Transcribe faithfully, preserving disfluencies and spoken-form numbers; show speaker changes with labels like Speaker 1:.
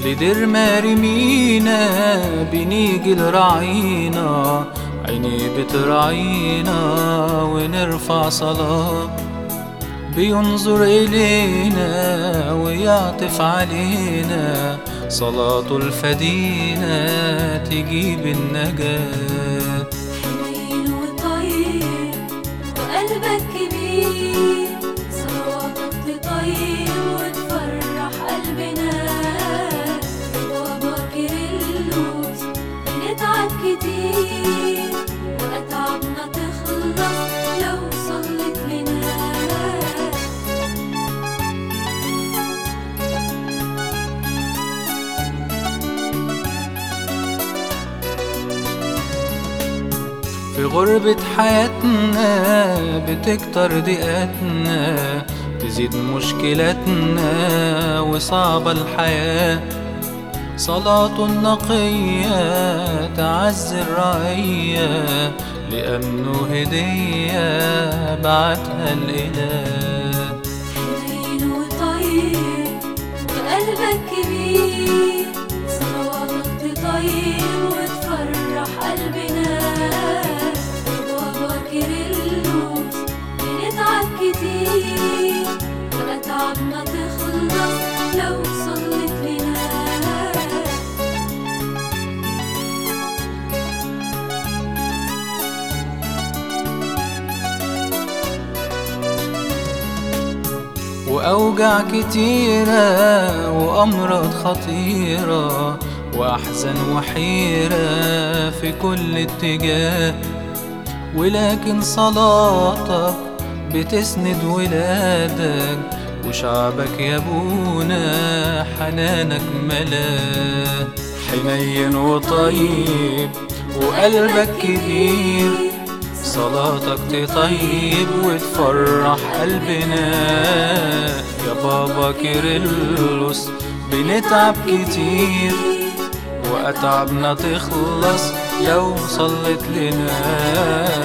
Speaker 1: لدير مرمينا بنيجي لرعينا، عيني بترعينا ونرفع صلاة. بينظر إلينا ويعطف علينا، صلاة الفدينا تجيب النجاة.
Speaker 2: حنين وطيب وقلبك كبير، صلواتك تطيب وتفرح قلبنا. بابا كيرلس بنتعب كتير، وأتعبنا تخلص لو صليت لنا.
Speaker 1: في غربة حياتنا بتكتر ضيقاتنا، تزيد مشكلاتنا وصعبة الحياة. صلاة النقية تعزي الرعية، لأمنه هدية بعتها الإله.
Speaker 2: حنين وطيب وقلبك كبير، صلواتك تطيب وتفرح قلبنا. بابا كيرلس بنتعب كتير، وأتعبنا تخلص لو صليت لنا.
Speaker 1: وأوجاع كتيرة وأمراض خطيرة، وأحزان وحيرة في كل اتجاه، ولكن صلاتك بتسند ولادك وشعبك يا ابونا حنانك ملاه. حنين وطيب وقلبك كبير، صلاتك تطيب وتفرح قلبنا. يا بابا كيرلس بنتعب كتير، وأتعبنا تخلص لو صليت لنا.